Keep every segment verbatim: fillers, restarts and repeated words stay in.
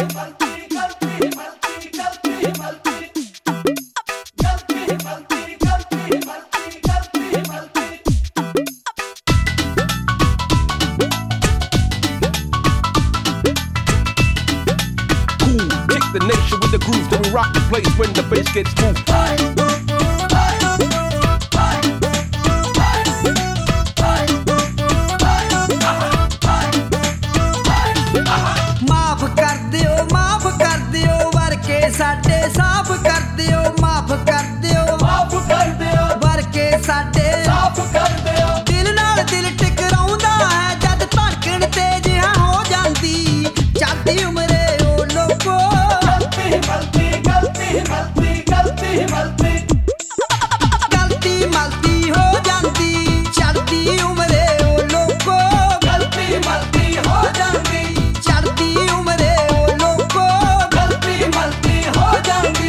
The nation with the grooves that we rock the place when the bass gets moved. माफ कर दियो माफ कर दियो वर्के साडे साफ कर दियो माफ कर दियो माफ कर दियो वर्के साडे साफ कर दियो दिल नाल दिल टकराउंदा है जद धड़कन तेज हो जांदी चलदी उमरे ओ लोगो गलती गलती गलती गलती गलती गलती मलती हो जांदी चलदी उमरे ओ लोगो गलती मलती हो जांदी चलदी उमरे ओ लोगो गलती मलती हो जांदी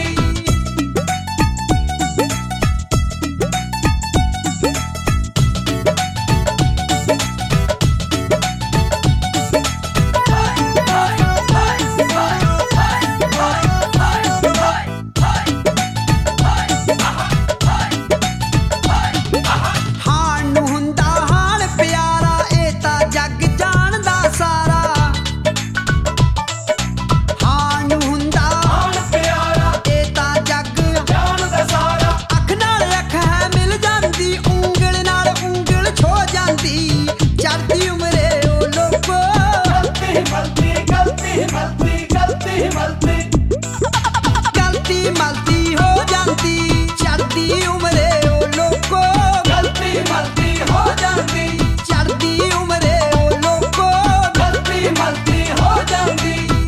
गलती मलती हो जाती चलती उमरे ओ लोगो गलती मलती हो जाती चलती उमरे ओ लोगो गलती मलती हो जाती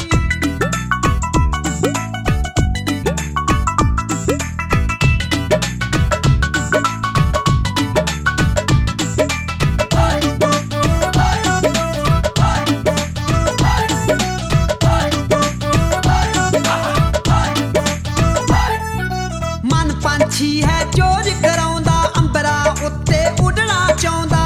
पंछी है चोज कराउंदा अंबरा उत्ते उड़ना चाहुंदा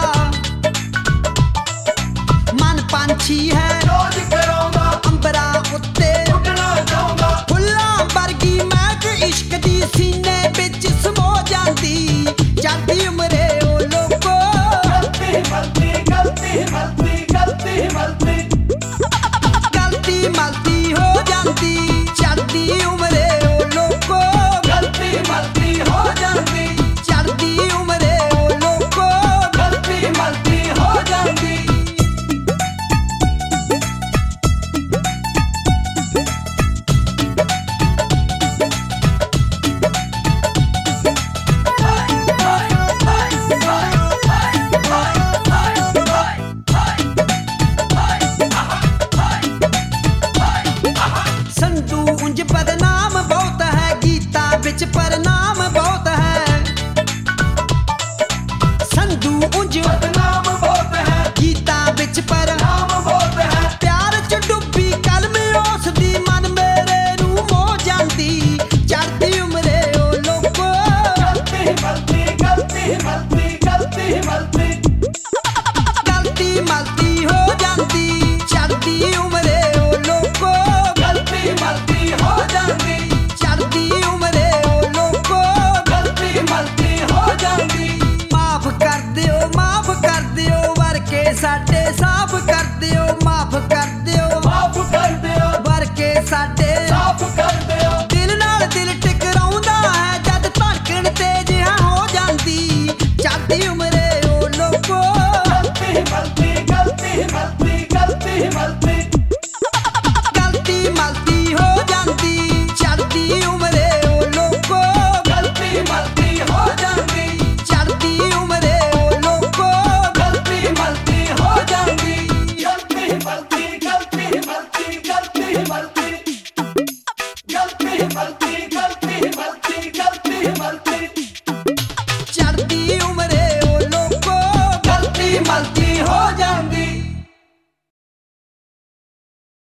मन पंछी है चोज कराउंदा अंबरा उत्ते उड़ना चाहुंदा फुल्लां वर्गी महक इश्क दी सीने विच समो जांदी चलदी उमरे ओ लोगो गलती मलती गलती मलती गलती मलती गलती मलती हो जांदी चलदी उमरे ओ लोगो गलती मलती हो जाती चलदी उमरे ओ लोगो गलती मलती हो जाती संधू उंज बदनाम बहुत है गीता बिच परनाम बहुत है संधू उंज बदनाम बहुत है गीता बिच परनाम बहुत है प्यार च डुब्बी कलम उस दी मन मेरे नू मो जांदी चलदी उमरे ओ लोगो गलती मलती गलती मलती गलती मलती गलती मलती हो जाती चलदी उमरे ओ लोगो गलती मलती हो जाती चलदी उमरे ओ लोगो गलती मलती हो जाती माफ कर दियो माफ कर दियो वर्के साडे साफ कर दियो माफ कर दियो माफ कर दियो वर्के साडे साफ कर दियो दिल नाल दिल टकराउंदा है जद धड़कन तेज हो जांदी चलदी उमरे ओ लोगो गलती मलती गलती मलती गलती मलती गलती मलती हो जाती चलदी उमरे ओ लोगो गलती मलती हो जाती चलदी उमरे ओ लोगो गलती मलती हो जाती गलती मलती गलती मलती गलती मलती गलती मलती